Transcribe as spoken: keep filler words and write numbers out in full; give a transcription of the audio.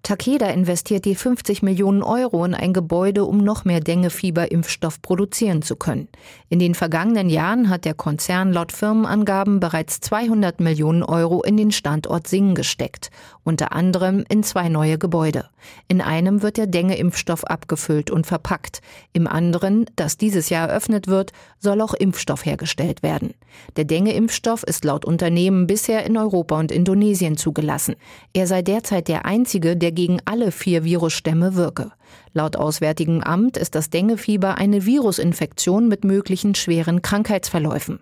Takeda investiert die fünfzig Millionen Euro in ein Gebäude, um noch mehr Denguefieber-Impfstoff produzieren zu können. In den vergangenen Jahren hat der Konzern laut Firmenangaben bereits zweihundert Millionen Euro in den Standort Singen gesteckt, unter anderem in zwei neue Gebäude. In einem wird der Dengue-Impfstoff abgefüllt und verpackt. Im anderen, das dieses Jahr eröffnet wird, soll auch Impfstoff hergestellt werden. Der Dengue-Impfstoff ist laut Unternehmen bisher in Europa und Indonesien zugelassen. Er sei derzeit der einzige, der gegen alle vier Virusstämme wirke. Laut Auswärtigem Amt ist das Denguefieber eine Virusinfektion mit möglichen schweren Krankheitsverläufen.